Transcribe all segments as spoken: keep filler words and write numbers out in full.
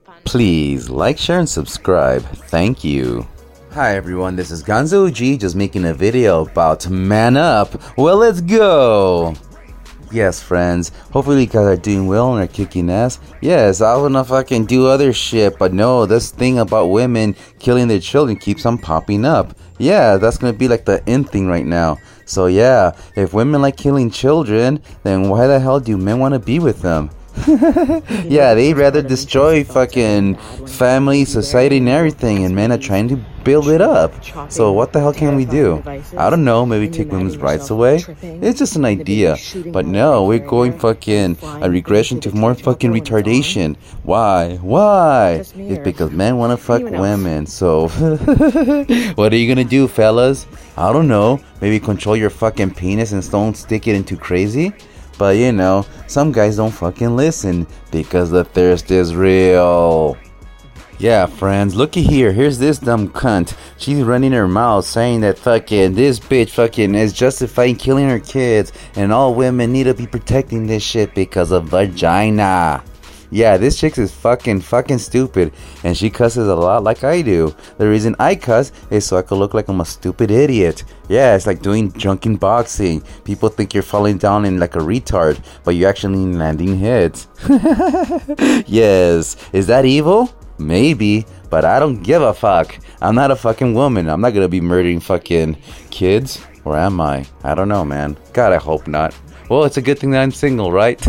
Please like, share, and subscribe. Thank you. Hi everyone, this is Gonzo G, just making a video about Man Up. Well, let's go! Yes, friends, hopefully you guys are doing well and are kicking ass. Yes, I wanna fucking do other shit, but no, this thing about women killing their children keeps on popping up. Yeah, that's gonna be like the in thing right now. So yeah, if women like killing children, then why the hell do men want to be with them? Yeah, they'd rather destroy fucking family, society, and everything, and men are trying to build it up. So what the hell can we do? I don't know, maybe take women's rights away? It's just an idea. But no, we're going fucking a regression to more fucking retardation. Why? Why? It's because men want to fuck women. So what are you gonna do, fellas? I don't know, maybe control your fucking penis and don't stick it into crazy? But you know, some guys don't fucking listen because the thirst is real. Yeah, friends, looky here. Here's this dumb cunt. She's running her mouth saying that fucking this bitch fucking is justifying killing her kids and all women need to be protecting this shit because of vagina. Yeah, this chick is fucking fucking stupid and she cusses a lot like I do. The reason I cuss is so I could look like I'm a stupid idiot. Yeah, it's like doing drunken boxing. People think you're falling down in like a retard, but you're actually landing hits. Yes, is that evil? Maybe, but I don't give a fuck. I'm not a fucking woman. I'm not gonna be murdering fucking kids. Or am I? I don't know, man. God, I hope not. Well, it's a good thing that I'm single, right?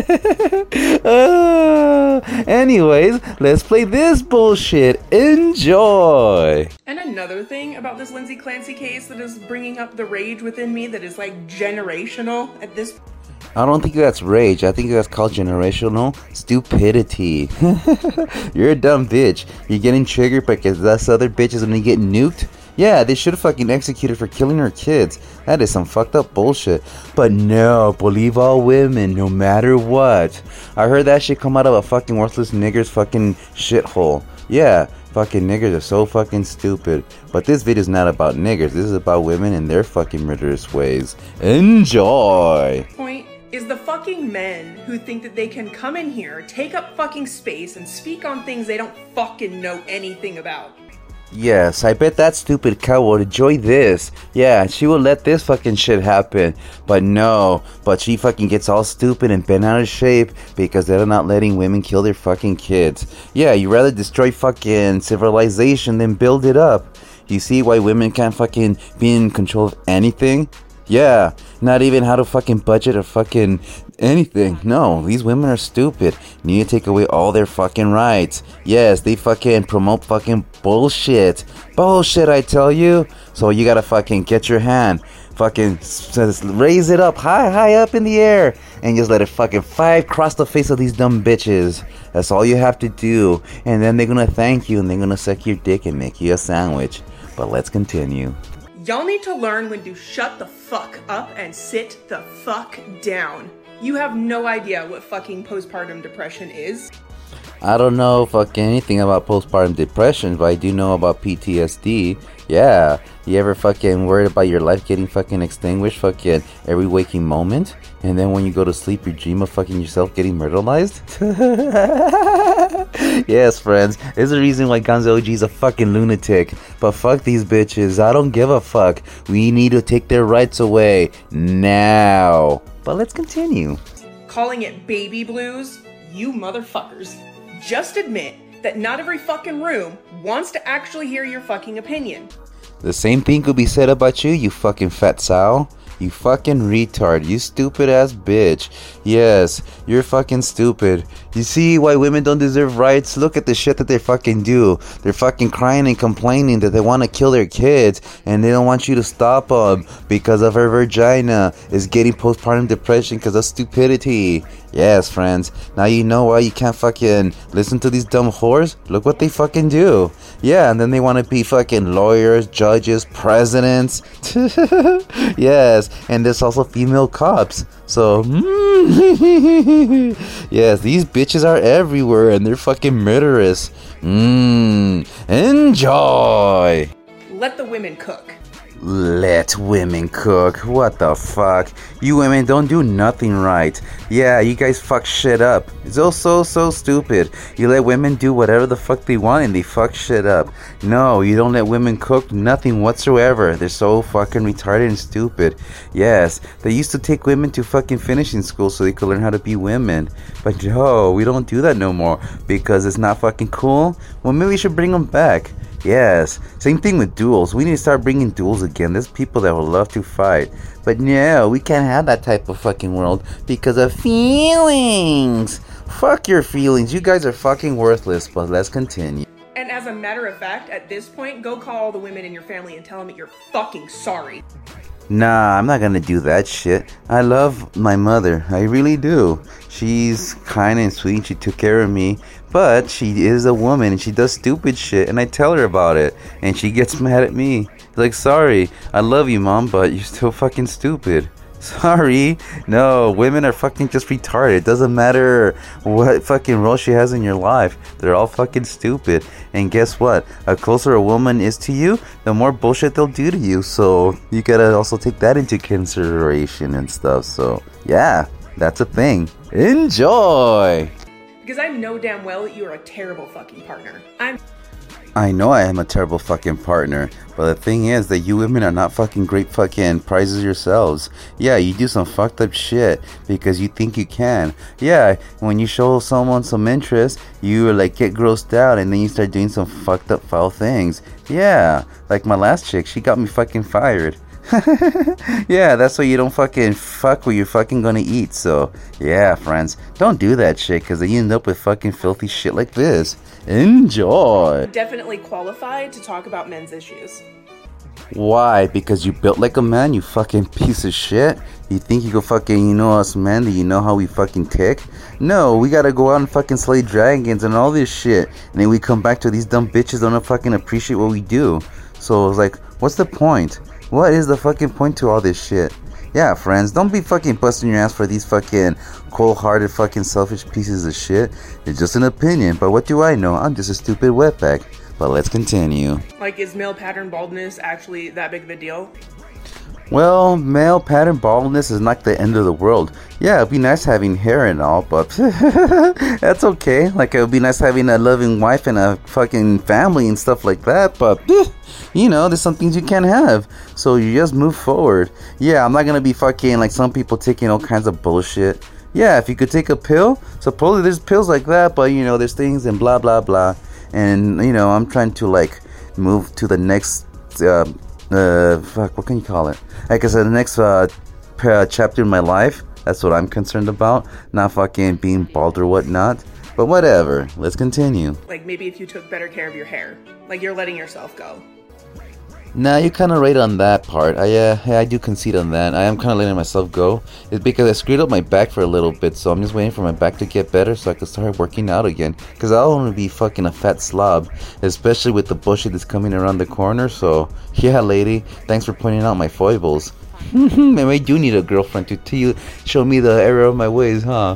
uh, anyways, let's play this bullshit. Enjoy! And another thing about this Lindsay Clancy case that is bringing up the rage within me that is like generational at this point. I don't think that's rage. I think that's called generational stupidity. You're a dumb bitch. You're getting triggered because us other bitches when they get nuked. Yeah, they should have fucking executed for killing her kids. That is some fucked up bullshit. But no, believe all women, no matter what. I heard that shit come out of a fucking worthless nigger's fucking shithole. Yeah, fucking niggers are so fucking stupid. But this video is not about niggers. This is about women and their fucking murderous ways. Enjoy! Point is the fucking men who think that they can come in here, take up fucking space, and speak on things they don't fucking know anything about. Yes, I bet that stupid cow would enjoy this. Yeah, she would let this fucking shit happen. But no, but she fucking gets all stupid and bent out of shape because they're not letting women kill their fucking kids. Yeah, you rather destroy fucking civilization than build it up. You see why women can't fucking be in control of anything? Yeah, not even how to fucking budget or fucking anything. No, these women are stupid. You need to take away all their fucking rights. Yes, they fucking promote fucking bullshit. Bullshit, I tell you. So you gotta fucking get your hand. Fucking raise it up high, high up in the air. And just let it fucking fly across the face of these dumb bitches. That's all you have to do. And then they're gonna thank you and they're gonna suck your dick and make you a sandwich. But let's continue. Y'all need to learn when to shut the fuck up and sit the fuck down. You have no idea what fucking postpartum depression is. I don't know fucking anything about postpartum depression, but I do know about P T S D. Yeah, you ever fucking worried about your life getting fucking extinguished fucking every waking moment? And then when you go to sleep, you dream of fucking yourself getting murderized? Yes, friends, there's a reason why Gonzo O G is a fucking lunatic. But fuck these bitches, I don't give a fuck. We need to take their rights away now. But let's continue. Calling it baby blues? You motherfuckers. Just admit that not every fucking room wants to actually hear your fucking opinion. The same thing could be said about you, you fucking fat sow. You fucking retard. You stupid ass bitch. Yes, you're fucking stupid. You see why women don't deserve rights? Look at the shit that they fucking do. They're fucking crying and complaining that they want to kill their kids and they don't want you to stop them because of her vagina is getting postpartum depression because of stupidity. Yes, friends. Now you know why you can't fucking listen to these dumb whores? Look what they fucking do. Yeah, and then they want to be fucking lawyers, judges, presidents. Yes, and there's also female cops. So, mm, yes, these bitches are everywhere and they're fucking murderous. Mmm, enjoy. Let the women cook. Let women cook. What the fuck? You women don't do nothing right. Yeah, you guys fuck shit up. It's all so, so stupid. You let women do whatever the fuck they want and they fuck shit up. No, you don't let women cook nothing whatsoever. They're so fucking retarded and stupid. Yes, they used to take women to fucking finishing school so they could learn how to be women. But no, we don't do that no more because it's not fucking cool. Well, maybe we should bring them back. Yes, same thing with duels. We need to start bringing duels again. There's people that would love to fight. But no, we can't have that type of fucking world because of feelings. Fuck your feelings. You guys are fucking worthless, but let's continue. And as a matter of fact, at this point, go call all the women in your family and tell them that you're fucking sorry. Nah, I'm not gonna do that shit. I love my mother. I really do. She's kind and sweet. She took care of me. But she is a woman and she does stupid shit. And I tell her about it. And she gets mad at me. Like, sorry, I love you, Mom, but you're still fucking stupid. Sorry. No, women are fucking just retarded. It doesn't matter what fucking role she has in your life. They're all fucking stupid. And guess what? The closer a woman is to you, the more bullshit they'll do to you. So you gotta also take that into consideration and stuff. So yeah, that's a thing. Enjoy! Because I know damn well that you are a terrible fucking partner. I'm... I know I am a terrible fucking partner, but the thing is that you women are not fucking great fucking prizes yourselves. Yeah, you do some fucked up shit because you think you can. Yeah, when you show someone some interest, you like get grossed out and then you start doing some fucked up foul things. Yeah, like my last chick, she got me fucking fired. Yeah, that's why you don't fucking fuck what you're fucking gonna eat. So yeah, friends, don't do that shit because then you end up with fucking filthy shit like this. Enjoy. Definitely qualified to talk about men's issues. Why? Because you built like a man, you fucking piece of shit? You think you go fucking, you know us men, that you know how we fucking tick? No, we gotta go out and fucking slay dragons and all this shit. And then we come back to these dumb bitches don't fucking appreciate what we do. So it's like, what's the point? What is the fucking point to all this shit? Yeah, friends, don't be fucking busting your ass for these fucking cold-hearted fucking selfish pieces of shit. It's just an opinion, but what do I know? I'm just a stupid wetback. But let's continue. Like, is male pattern baldness actually that big of a deal? Well, male pattern baldness is not the end of the world. Yeah, it'd be nice having hair and all, but that's okay. Like, it would be nice having a loving wife and a fucking family and stuff like that, but you know, there's some things you can't have. So you just move forward. Yeah, I'm not gonna be fucking like some people taking all kinds of bullshit. Yeah, if you could take a pill, supposedly there's pills like that, but you know, there's things and blah blah blah. And you know, I'm trying to like move to the next uh, uh fuck, what can you call it? Like I said, the next uh chapter in my life. That's what I'm concerned about. Not fucking being bald or whatnot. But whatever. Let's continue. Like maybe if you took better care of your hair. Like you're letting yourself go. Nah, you're kind of right on that part. I uh, yeah, I do concede on that. I am kind of letting myself go. It's because I screwed up my back for a little bit, so I'm just waiting for my back to get better so I can start working out again. Because I don't want to be fucking a fat slob, especially with the bullshit that's coming around the corner. So, yeah, lady, thanks for pointing out my foibles. Maybe I do need a girlfriend to tell you, show me the error of my ways, huh?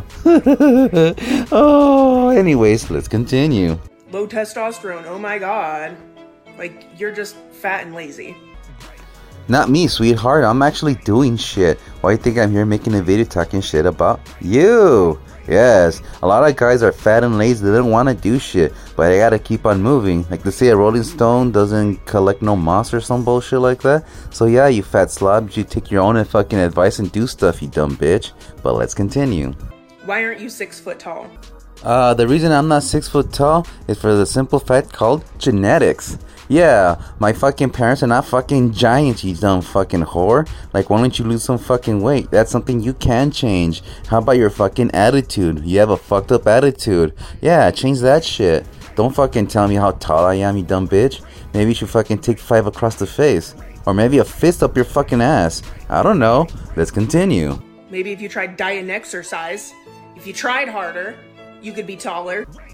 Oh, anyways, let's continue. Low testosterone, oh my god. Like, you're just fat and lazy. Not me, sweetheart. I'm actually doing shit. Why do you think I'm here making a video talking shit about you? Yes, a lot of guys are fat and lazy. They don't want to do shit, but they gotta keep on moving. Like they say, a rolling stone doesn't collect no moss or some bullshit like that. So yeah, you fat slob, you take your own fucking advice and do stuff, you dumb bitch. But let's continue. Why aren't you six foot tall? Uh, the reason I'm not six foot tall is for the simple fact called genetics. Yeah, my fucking parents are not fucking giants, you dumb fucking whore. Like, why don't you lose some fucking weight? That's something you can change. How about your fucking attitude? You have a fucked up attitude. Yeah, change that shit. Don't fucking tell me how tall I am, you dumb bitch. Maybe you should fucking take five across the face. Or maybe a fist up your fucking ass. I don't know. Let's continue. Maybe if you tried diet and exercise, if you tried harder, you could be taller.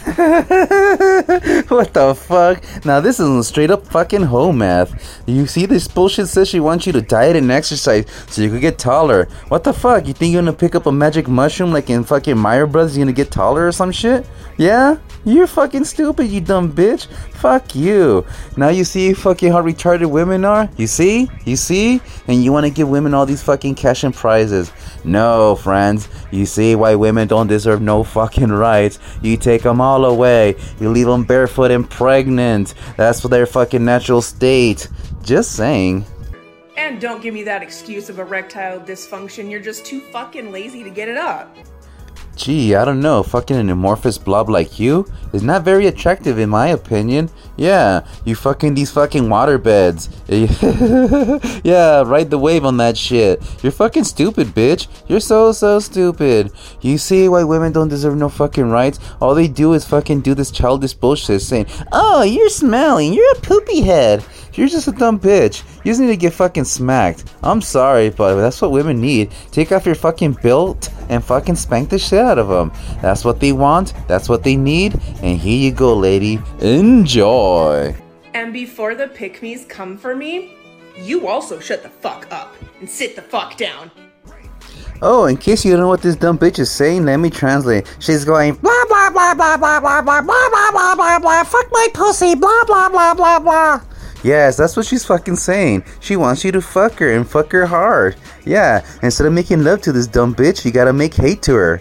What the fuck? Now this is some straight up fucking hoe math. You see, this bullshit says she wants you to diet and exercise so you could get taller. What the fuck? You think you're gonna pick up a magic mushroom like in fucking Meyer Brothers, you're gonna get taller or some shit? Yeah? You're fucking stupid, you dumb bitch. Fuck you. Now you see fucking how retarded women are? You see? You see? And you wanna give women all these fucking cash and prizes. No, friends. You see why women don't deserve no fucking rights. You take them all away. You leave them barefoot and pregnant. That's their fucking natural state. Just saying. And don't give me that excuse of erectile dysfunction. You're just too fucking lazy to get it up. Gee, I don't know, fucking an amorphous blob like you is not very attractive in my opinion. Yeah, you fucking these fucking waterbeds. Yeah, ride the wave on that shit. You're fucking stupid, bitch. You're so, so stupid. You see why women don't deserve no fucking rights? All they do is fucking do this childish bullshit saying, oh, you're smelling, you're a poopy head. You're just a dumb bitch. You just need to get fucking smacked. I'm sorry, but that's what women need. Take off your fucking belt and fucking spank the shit out of them. That's what they want. That's what they need. And here you go, lady. Enjoy. And before the pick-me's come for me, you also shut the fuck up and sit the fuck down. Oh, in case you don't know what this dumb bitch is saying, let me translate. She's going blah blah blah blah blah blah blah blah blah blah blah blah. Fuck my pussy. Blah blah blah blah blah. Yes, that's what she's fucking saying. She wants you to fuck her and fuck her hard. Yeah, instead of making love to this dumb bitch, you gotta make hate to her.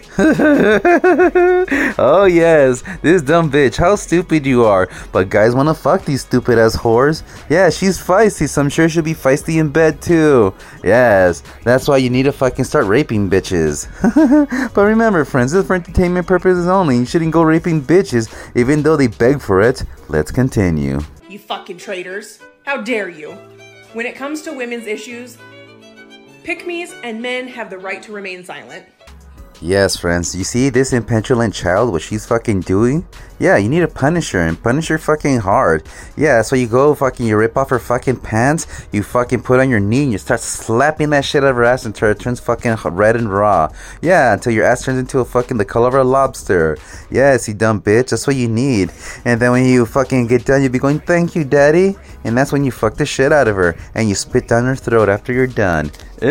Oh yes, this dumb bitch, how stupid you are. But guys wanna fuck these stupid ass whores. Yeah, she's feisty, so I'm sure she'll be feisty in bed too. Yes, that's why you need to fucking start raping bitches. But remember friends, this is for entertainment purposes only. You shouldn't go raping bitches, even though they beg for it. Let's continue. You fucking traitors. How dare you? When it comes to women's issues, pick-me's and men have the right to remain silent. Yes, friends. You see this impetulant child, what she's fucking doing? Yeah, you need to punish her and punish her fucking hard. Yeah, so you go fucking, you rip off her fucking pants, you fucking put on your knee and you start slapping that shit out of her ass until it turns fucking red and raw. Yeah, until your ass turns into a fucking the color of a lobster. Yes, you dumb bitch, that's what you need. And then when you fucking get done, you'll be going, thank you, daddy. And that's when you fuck the shit out of her and you spit down her throat after you're done.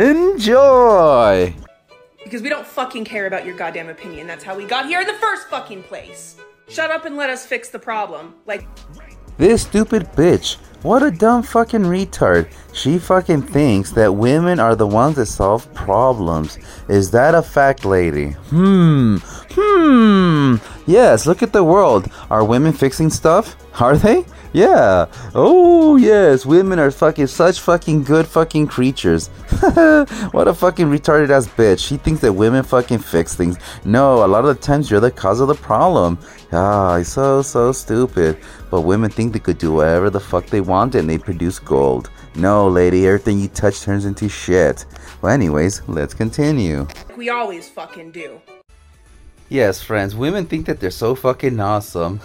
Enjoy! Because we don't fucking care about your goddamn opinion. That's how we got here in the first fucking place. Shut up and let us fix the problem. Like... This stupid bitch. What a dumb fucking retard. She fucking thinks that women are the ones that solve problems. Is that a fact, lady? Hmm. Hmm. Yes, look at the world. Are women fixing stuff? Are they? Yeah. Oh, yes. Women are fucking such fucking good fucking creatures. What a fucking retarded ass bitch. She thinks that women fucking fix things. No, a lot of the times you're the cause of the problem. Ah, it's so, so stupid. But women think they could do whatever the fuck they want and they produce gold. No, lady, everything you touch turns into shit. Well, anyways, let's continue. We always fucking do. Yes, friends, women think that they're so fucking awesome.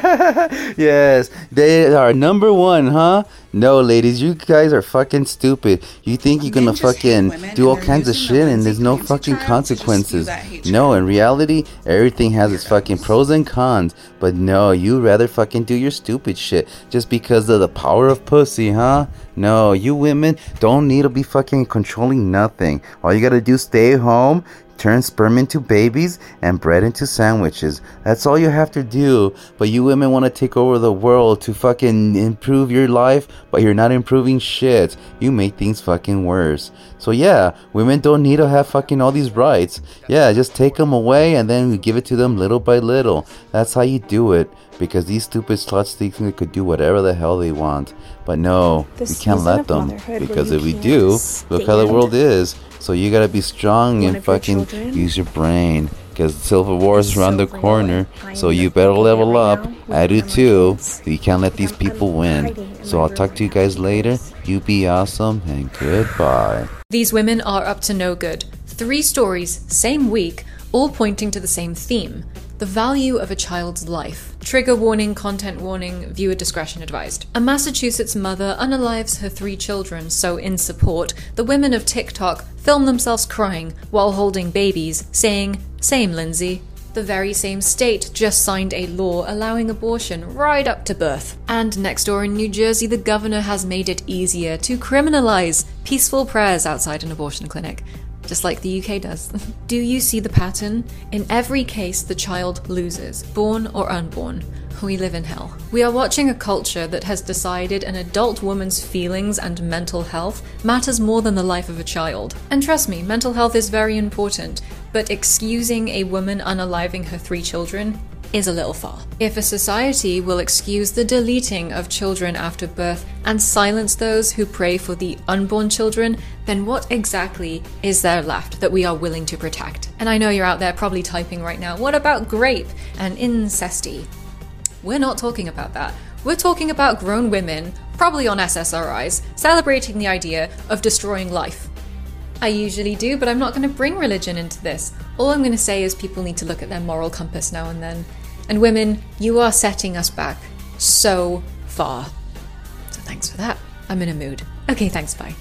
Yes, they are number one, huh? No, ladies, you guys are fucking stupid. You think you're gonna fucking do all kinds of shit and there's no fucking consequences. No, in reality, everything has its fucking pros and cons. But no, you rather fucking do your stupid shit just because of the power of pussy, huh? No, you women don't need to be fucking controlling nothing. All you gotta do is stay home, turn sperm into babies and bread into sandwiches. That's all you have to do. But you women want to take over the world to fucking improve your life, but you're not improving shit. You make things fucking worse. So yeah, women don't need to have fucking all these rights. Yeah, just take them away and then we give it to them little by little. That's how you do it. Because these stupid sluts think they could do whatever the hell they want. But no, we can't let them. Because if we do, look how the world is. So you gotta be strong and fucking use your brain. Because Civil War is around the corner. So you better level up. I do too. You can't let these people win. So I'll talk to you guys later. You be awesome and goodbye. These women are up to no good. Three stories, same week, all pointing to the same theme. The value of a child's life. Trigger warning, content warning, viewer discretion advised. A Massachusetts mother unalives her three children, so in support, the women of TikTok film themselves crying while holding babies, saying, "Same, Lindsay." The very same state just signed a law allowing abortion right up to birth. And next door in New Jersey, the governor has made it easier to criminalize peaceful prayers outside an abortion clinic. Just like the U K does. Do you see the pattern? In every case, the child loses, born or unborn. We live in hell. We are watching a culture that has decided an adult woman's feelings and mental health matters more than the life of a child. And trust me, mental health is very important, but excusing a woman unaliving her three children is a little far. If a society will excuse the deleting of children after birth and silence those who pray for the unborn children, then what exactly is there left that we are willing to protect? And I know you're out there probably typing right now, what about grape and incesty? We're not talking about that. We're talking about grown women, probably on S S R Is, celebrating the idea of destroying life. I usually do, but I'm not going to bring religion into this. All I'm going to say is people need to look at their moral compass now and then. And women, you are setting us back so far. So thanks for that. I'm in a mood. Okay, thanks, bye.